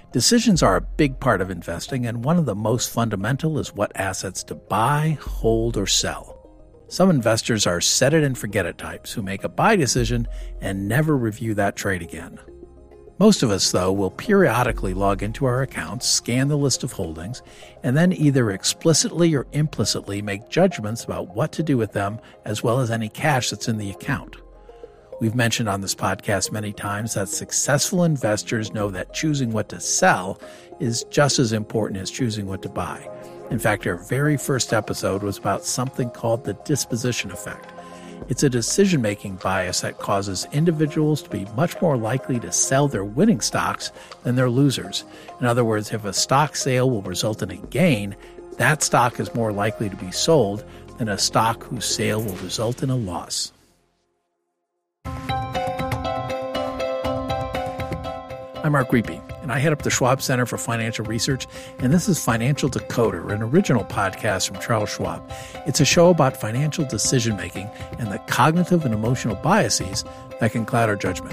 Decisions are a big part of investing, and one of the most fundamental is what assets to buy, hold, or sell. Some investors are set-it-and-forget-it types who make a buy decision and never review that trade again. Most of us, though, will periodically log into our accounts, scan the list of holdings, and then either explicitly or implicitly make judgments about what to do with them, as well as any cash that's in the account. We've mentioned on this podcast many times that successful investors know that choosing what to sell is just as important as choosing what to buy. In fact, our very first episode was about something called the disposition effect. It's a decision-making bias that causes individuals to be much more likely to sell their winning stocks than their losers. In other words, if a stock sale will result in a gain, that stock is more likely to be sold than a stock whose sale will result in a loss. I'm Mark Riepe, and I head up the Schwab Center for Financial Research, and this is Financial Decoder, an original podcast from Charles Schwab. It's a show about financial decision-making and the cognitive and emotional biases that can cloud our judgment.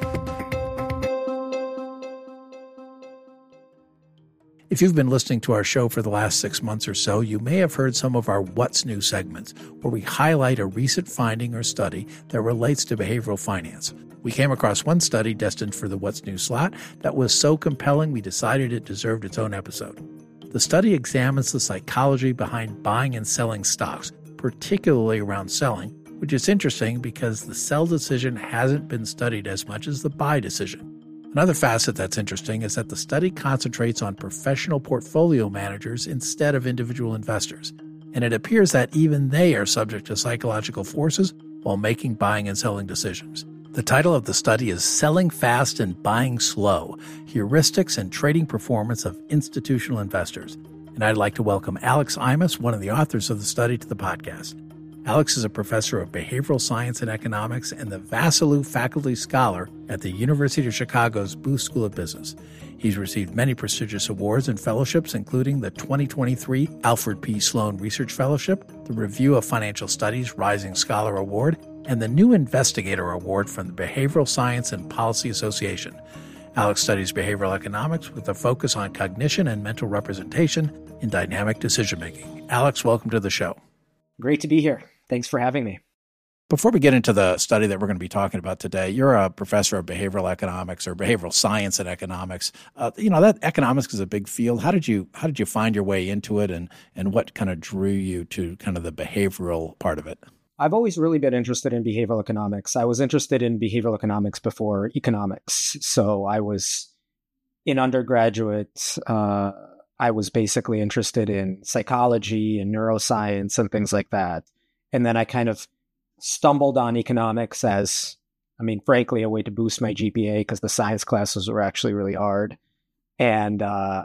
If you've been listening to our show for the last 6 months or so, you may have heard some of our What's New segments, where we highlight a recent finding or study that relates to behavioral finance. We came across one study destined for the What's New slot that was so compelling we decided it deserved its own episode. The study examines the psychology behind buying and selling stocks, particularly around selling, which is interesting because the sell decision hasn't been studied as much as the buy decision. Another facet that's interesting is that the study concentrates on professional portfolio managers instead of individual investors, and it appears that even they are subject to psychological forces while making buying and selling decisions. The title of the study is Selling Fast and Buying Slow, Heuristics and Trading Performance of Institutional Investors. And I'd like to welcome Alex Imus, one of the authors of the study, to the podcast. Alex is a professor of behavioral science and economics and the Vassiliou Faculty Scholar at the University of Chicago's Booth School of Business. He's received many prestigious awards and fellowships, including the 2023 Alfred P. Sloan Research Fellowship, the Review of Financial Studies Rising Scholar Award, and the New Investigator Award from the Behavioral Science and Policy Association. Alex studies behavioral economics with a focus on cognition and mental representation in dynamic decision-making. Alex, welcome to the show. Great to be here. Thanks for having me. Before we get into the study that we're going to be talking about today, you're a professor of behavioral economics or behavioral science and economics. That economics is a big field. How did you find your way into it, and what kind of drew you to kind of the behavioral part of it? I've always really been interested in behavioral economics. I was interested in behavioral economics before economics. So I was in undergraduate. I was basically interested in psychology and neuroscience and things like that. And then I kind of stumbled on economics as, frankly, a way to boost my GPA because the science classes were actually really hard. And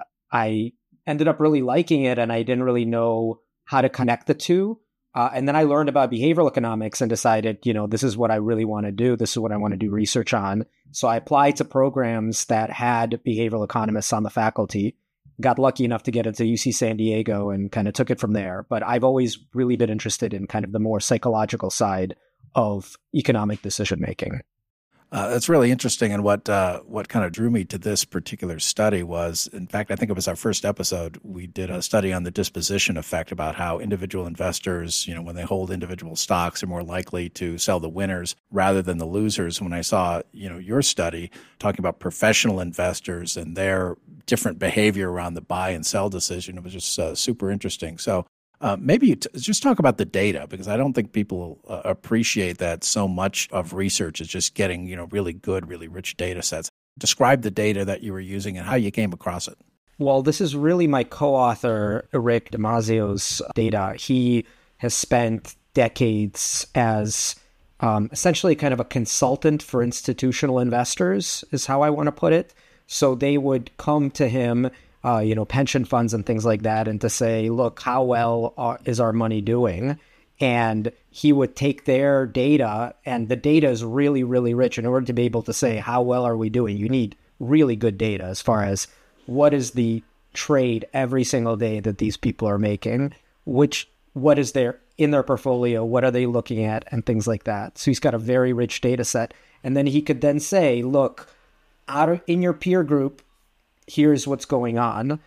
I ended up really liking it, and I didn't really know how to connect the two. And then I learned about behavioral economics and decided, this is what I really want to do. This is what I want to do research on. So I applied to programs that had behavioral economists on the faculty, got lucky enough to get into UC San Diego and kind of took it from there. But I've always really been interested in kind of the more psychological side of economic decision making. That's really interesting. And what kind of drew me to this particular study was, in fact, I think it was our first episode, we did a study on the disposition effect about how individual investors, when they hold individual stocks, are more likely to sell the winners rather than the losers. When I saw, your study talking about professional investors and their different behavior around the buy and sell decision, it was just super interesting. So maybe just talk about the data, because I don't think people appreciate that so much of research is just getting, really good, really rich data sets. Describe the data that you were using and how you came across it. Well, this is really my co-author, Rick Damasio's data. He has spent decades as essentially kind of a consultant for institutional investors, is how I want to put it. So they would come to him, pension funds and things like that, and to say, look, how well is our money doing? And he would take their data, and the data is really, really rich. In order to be able to say, how well are we doing? You need really good data as far as what is the trade every single day that these people are making, what is there in their portfolio, what are they looking at, and things like that. So he's got a very rich data set. And then he could then say, look, in your peer group, here's what's going on.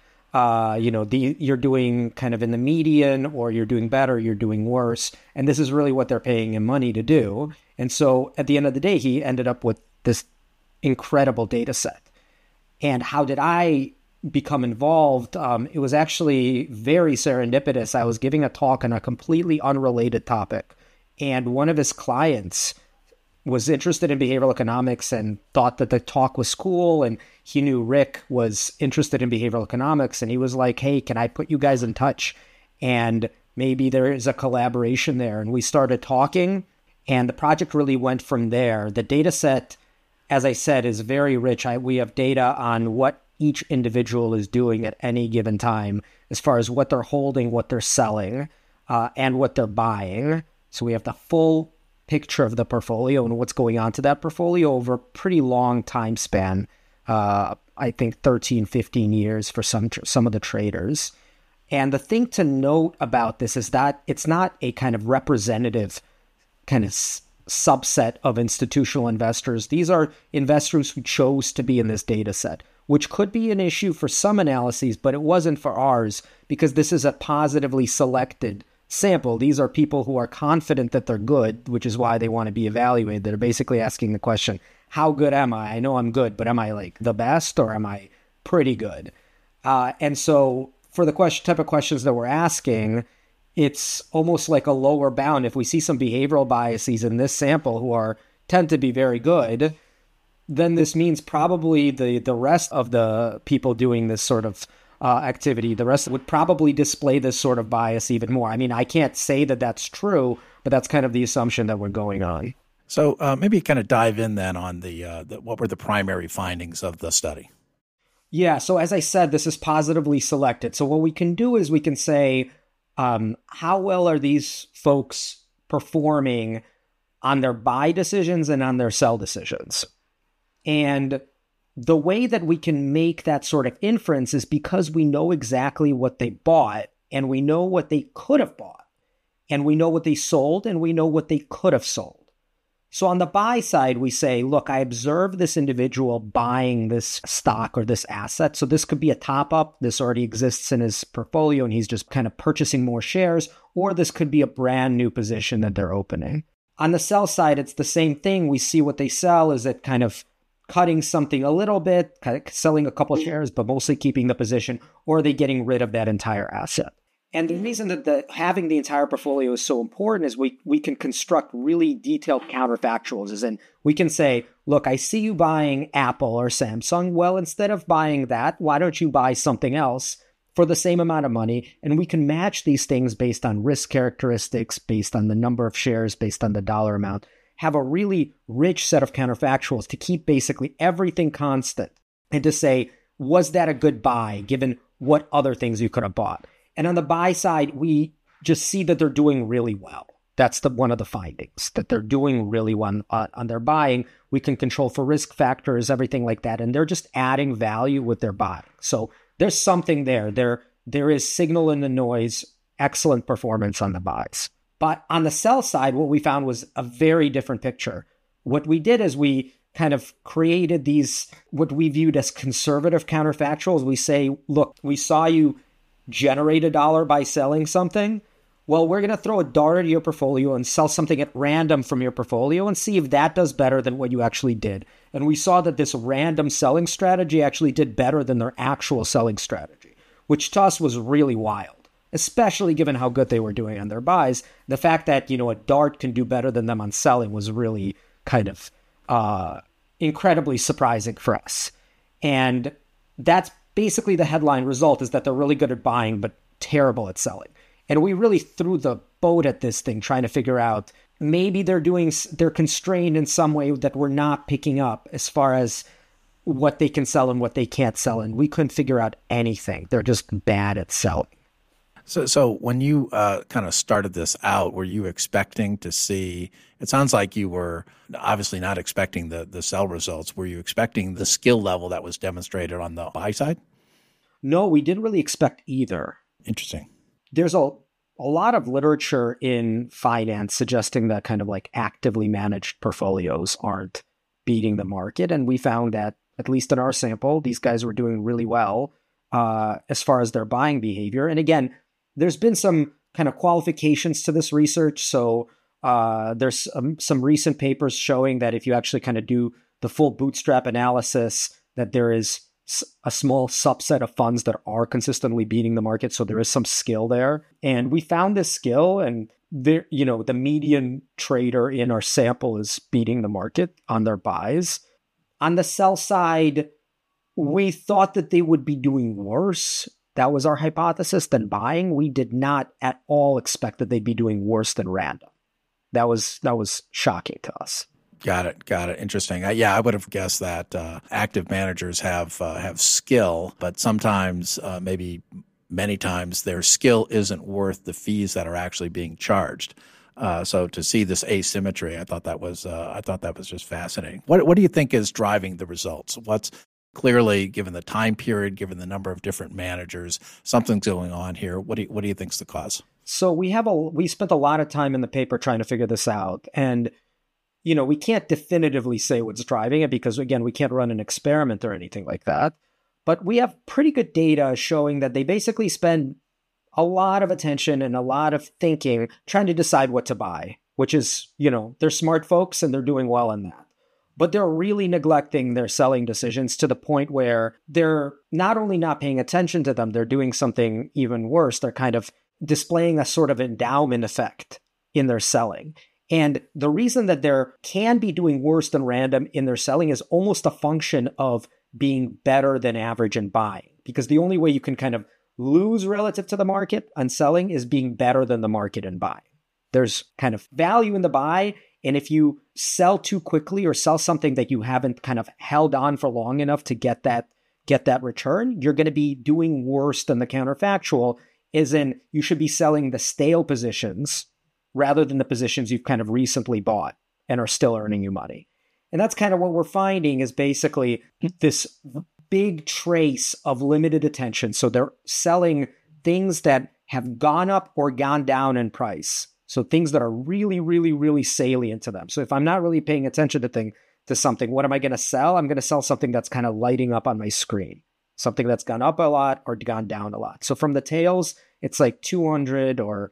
You're doing kind of in the median, or you're doing better, you're doing worse. And this is really what they're paying him money to do. And so at the end of the day, he ended up with this incredible data set. And how did I become involved? It was actually very serendipitous. I was giving a talk on a completely unrelated topic, and one of his clients was interested in behavioral economics and thought that the talk was cool, and he knew Rick was interested in behavioral economics, and he was like, hey, can I put you guys in touch? And maybe there is a collaboration there. And we started talking, and the project really went from there. The data set, as I said, is very rich. We have data on what each individual is doing at any given time, as far as what they're holding, what they're selling, and what they're buying. So we have the full picture of the portfolio and what's going on to that portfolio over a pretty long time span. I think 13, 15 years for some of the traders. And the thing to note about this is that it's not a kind of representative kind of subset of institutional investors. These are investors who chose to be in this data set, which could be an issue for some analyses, but it wasn't for ours because this is a positively selected sample. These are people who are confident that they're good, which is why they want to be evaluated. They're basically asking the question, how good am I? I know I'm good, but am I like the best, or am I pretty good? And so for the type of questions that we're asking, it's almost like a lower bound. If we see some behavioral biases in this sample who tend to be very good, then this means probably the rest of the people doing this sort of activity, the rest would probably display this sort of bias even more. I mean, I can't say that that's true, but that's kind of the assumption that we're going on. So maybe kind of dive in then on the what were the primary findings of the study? Yeah, so as I said, this is positively selected. So what we can do is we can say, how well are these folks performing on their buy decisions and on their sell decisions? And the way that we can make that sort of inference is because we know exactly what they bought, and we know what they could have bought, and we know what they sold, and we know what they could have sold. So on the buy side, we say, look, I observed this individual buying this stock or this asset. So this could be a top up. This already exists in his portfolio, and he's just kind of purchasing more shares, or this could be a brand new position that they're opening. On the sell side, it's the same thing. We see what they sell. Is it kind of cutting something a little bit, selling a couple of shares, but mostly keeping the position, or are they getting rid of that entire asset? And the reason that having the entire portfolio is so important is we can construct really detailed counterfactuals. As in, we can say, look, I see you buying Apple or Samsung. Well, instead of buying that, why don't you buy something else for the same amount of money? And we can match these things based on risk characteristics, based on the number of shares, based on the dollar amount. Have a really rich set of counterfactuals to keep basically everything constant and to say, was that a good buy given what other things you could have bought? And on the buy side, we just see that they're doing really well. That's one of the findings, that they're doing really well on their buying. We can control for risk factors, everything like that. And they're just adding value with their buying. So there's something there. There is signal in the noise, excellent performance on the buys. But on the sell side, what we found was a very different picture. What we did is we kind of created these, what we viewed as conservative counterfactuals. We say, look, we saw you generate $1 by selling something. Well, we're going to throw a dart at your portfolio and sell something at random from your portfolio and see if that does better than what you actually did. And we saw that this random selling strategy actually did better than their actual selling strategy, which to us was really wild. Especially given how good they were doing on their buys. The fact that, a dart can do better than them on selling was really kind of incredibly surprising for us. And that's basically the headline result, is that they're really good at buying, but terrible at selling. And we really threw the boat at this thing, trying to figure out maybe they're constrained in some way that we're not picking up as far as what they can sell and what they can't sell. And we couldn't figure out anything. They're just bad at selling. So when you kind of started this out, were you expecting to see, it sounds like you were obviously not expecting the sell results. Were you expecting the skill level that was demonstrated on the buy side? No, we didn't really expect either. Interesting. There's a lot of literature in finance suggesting that kind of like actively managed portfolios aren't beating the market. And we found that at least in our sample, these guys were doing really well as far as their buying behavior. And again, there's been some kind of qualifications to this research. So there's some recent papers showing that if you actually kind of do the full bootstrap analysis, that there is a small subset of funds that are consistently beating the market. So there is some skill there. And we found this skill, and there, the median trader in our sample is beating the market on their buys. On the sell side, we thought that they would be doing worse. That was our hypothesis than buying. We did not at all expect that they'd be doing worse than random. That was shocking to us. Got it. Interesting. I would have guessed that active managers have skill, but sometimes, maybe many times, their skill isn't worth the fees that are actually being charged. So to see this asymmetry, I thought that was just fascinating. What do you think is driving the results? What's clearly, given the time period, given the number of different managers, something's going on here. What do you think's the cause? So we spent a lot of time in the paper trying to figure this out, and we can't definitively say what's driving it because, again, we can't run an experiment or anything like that. But we have pretty good data showing that they basically spend a lot of attention and a lot of thinking trying to decide what to buy, which is, they're smart folks and they're doing well in that. But they're really neglecting their selling decisions to the point where they're not only not paying attention to them, they're doing something even worse. They're kind of displaying a sort of endowment effect in their selling. And the reason that they can be doing worse than random in their selling is almost a function of being better than average in buying. Because the only way you can kind of lose relative to the market on selling is being better than the market in buying. There's kind of value in the buy. And if you sell too quickly or sell something that you haven't kind of held on for long enough to get that return, you're going to be doing worse than the counterfactual, as in you should be selling the stale positions rather than the positions you've kind of recently bought and are still earning you money. And that's kind of what we're finding is basically this big trace of limited attention. So they're selling things that have gone up or gone down in price. So things that are really, really, really salient to them. So if I'm not really paying attention to something, what am I going to sell? I'm going to sell something that's kind of lighting up on my screen. Something that's gone up a lot or gone down a lot. So from the tails, it's like 200 or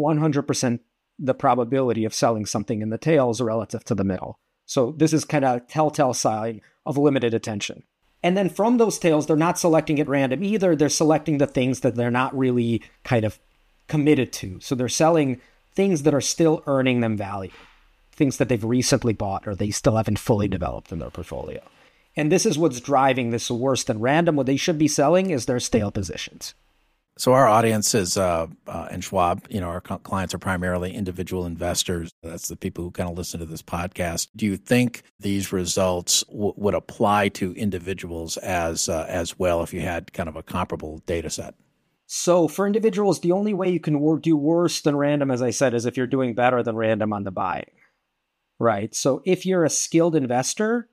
100% the probability of selling something in the tails relative to the middle. So this is kind of a telltale sign of limited attention. And then from those tails, they're not selecting at random either. They're selecting the things that they're not really kind of committed to. So they're selling things that are still earning them value, things that they've recently bought or they still haven't fully developed in their portfolio. And this is what's driving this worse than random. What they should be selling is their stale positions. So our audience is, in Schwab, our clients are primarily individual investors. That's the people who kind of listen to this podcast. Do you think these results would apply to individuals as well if you had kind of a comparable data set? So for individuals, the only way you can do worse than random, as I said, is if you're doing better than random on the buying, right? So if you're a skilled investor,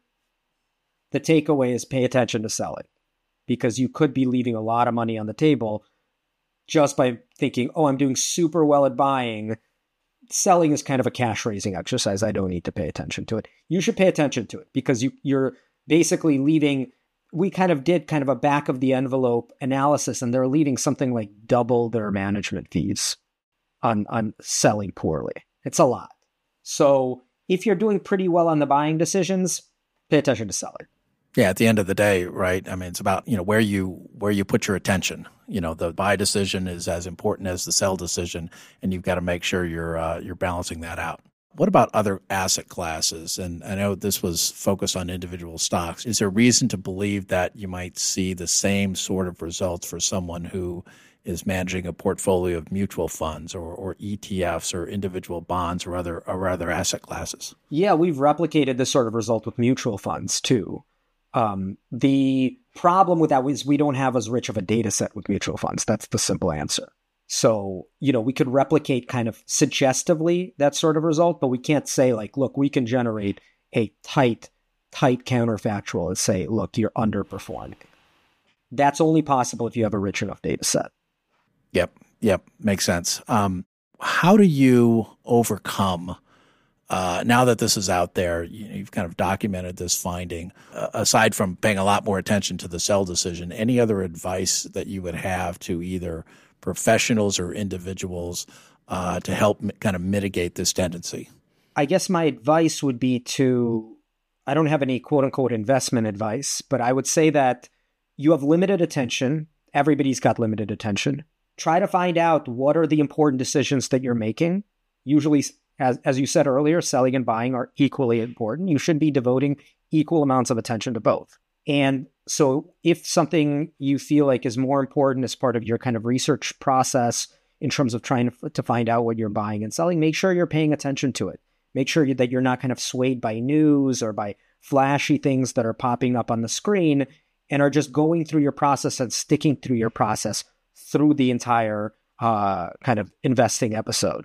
the takeaway is pay attention to selling because you could be leaving a lot of money on the table just by thinking, I'm doing super well at buying. Selling is kind of a cash raising exercise. I don't need to pay attention to it. You should pay attention to it because you're basically leaving. We kind of did kind of a back of the envelope analysis, and they're leaving something like double their management fees on selling poorly. It's a lot. So if you're doing pretty well on the buying decisions, pay attention to selling. Yeah, at the end of the day, right? I mean, it's about, where you put your attention. The buy decision is as important as the sell decision, and you've got to make sure you're balancing that out. What about other asset classes? And I know this was focused on individual stocks. Is there reason to believe that you might see the same sort of results for someone who is managing a portfolio of mutual funds or ETFs or individual bonds or other asset classes? Yeah, we've replicated this sort of result with mutual funds too. The problem with that is we don't have as rich of a data set with mutual funds. That's the simple answer. So, we could replicate kind of suggestively that sort of result, but we can't say like, look, we can generate a tight counterfactual and say, look, you're underperforming. That's only possible if you have a rich enough data set. Yep. Makes sense. How do you overcome Now that this is out there, you've kind of documented this finding. Aside from paying a lot more attention to the sell decision, any other advice that you would have to either professionals or individuals to help kind of mitigate this tendency? I guess my advice would be I don't have any quote unquote investment advice, but I would say that you have limited attention. Everybody's got limited attention. Try to find out what are the important decisions that you're making. Usually, as you said earlier, selling and buying are equally important. You should be devoting equal amounts of attention to both. And so if something you feel like is more important as part of your kind of research process in terms of trying to find out what you're buying and selling, make sure you're paying attention to it. Make sure that you're not kind of swayed by news or by flashy things that are popping up on the screen and are just going through your process and sticking through your process through the entire kind of investing episode.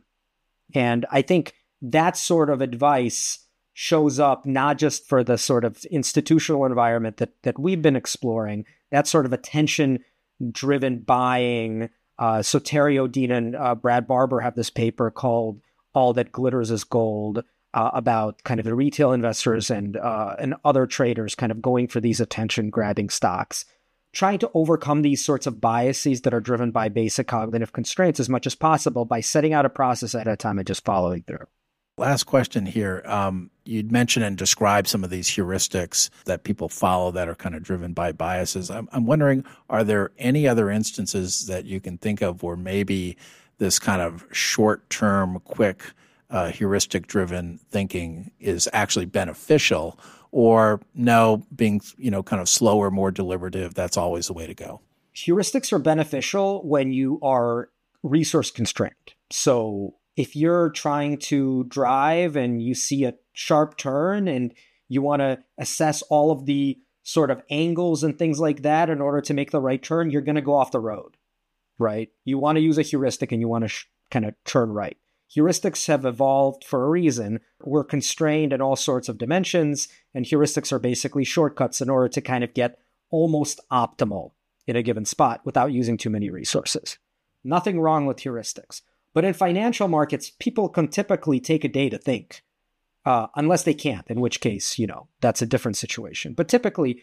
And I think that sort of advice shows up not just for the sort of institutional environment that we've been exploring, that sort of attention-driven buying. So Terry O'Dean and Brad Barber have this paper called All That Glitters is Gold about kind of the retail investors and other traders kind of going for these attention-grabbing stocks, trying to overcome these sorts of biases that are driven by basic cognitive constraints as much as possible by setting out a process at a time and just following through. Last question here. You'd mentioned and described some of these heuristics that people follow that are kind of driven by biases. I'm wondering, are there any other instances that you can think of where maybe this kind of short-term, quick, heuristic-driven thinking is actually beneficial, or no, being kind of slower, more deliberative, that's always the way to go? Heuristics are beneficial when you are resource constrained. So if you're trying to drive and you see a sharp turn and you want to assess all of the sort of angles and things like that in order to make the right turn, you're going to go off the road, right? You want to use a heuristic and you want to kind of turn right. Heuristics have evolved for a reason. We're constrained in all sorts of dimensions, and heuristics are basically shortcuts in order to kind of get almost optimal in a given spot without using too many resources. Nothing wrong with heuristics. But in financial markets, people can typically take a day to think, unless they can't, in which case, that's a different situation. But typically,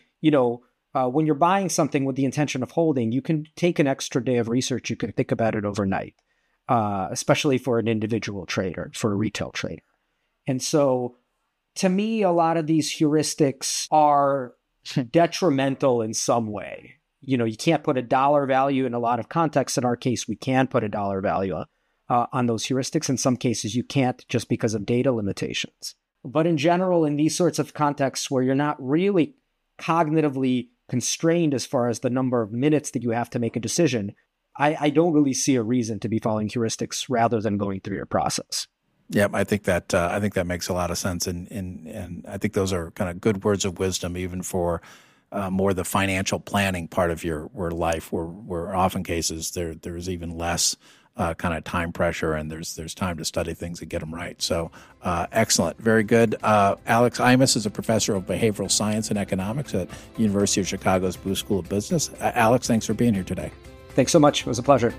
when you're buying something with the intention of holding, you can take an extra day of research. You can think about it overnight, especially for an individual trader, for a retail trader. And so to me, a lot of these heuristics are detrimental in some way. You can't put a dollar value in a lot of contexts. In our case, we can put a dollar value on those heuristics. In some cases, you can't just because of data limitations. But in general, in these sorts of contexts where you're not really cognitively constrained as far as the number of minutes that you have to make a decision, I don't really see a reason to be following heuristics rather than going through your process. Yeah, I think that makes a lot of sense, and I think those are kind of good words of wisdom, even for more the financial planning part of your life, where often cases there's even less kind of time pressure, and there's time to study things and get them right. So excellent, very good. Alex Imus is a professor of behavioral science and economics at University of Chicago's Booth School of Business. Alex, thanks for being here today. Thanks so much. It was a pleasure.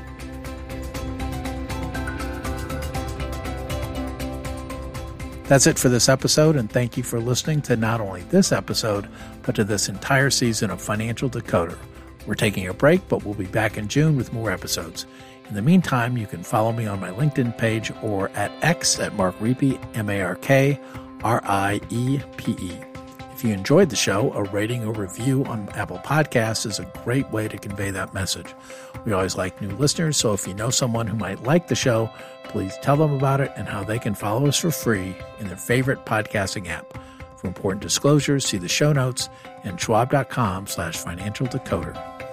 That's it for this episode, and thank you for listening to not only this episode, but to this entire season of Financial Decoder. We're taking a break, but we'll be back in June with more episodes. In the meantime, you can follow me on my LinkedIn page or at X at Mark Riepe, MarkRiepe. If you enjoyed the show, a rating or review on Apple Podcasts is a great way to convey that message. We always like new listeners, so if you know someone who might like the show, please tell them about it and how they can follow us for free in their favorite podcasting app. For important disclosures, see the show notes and schwab.com/financial decoder.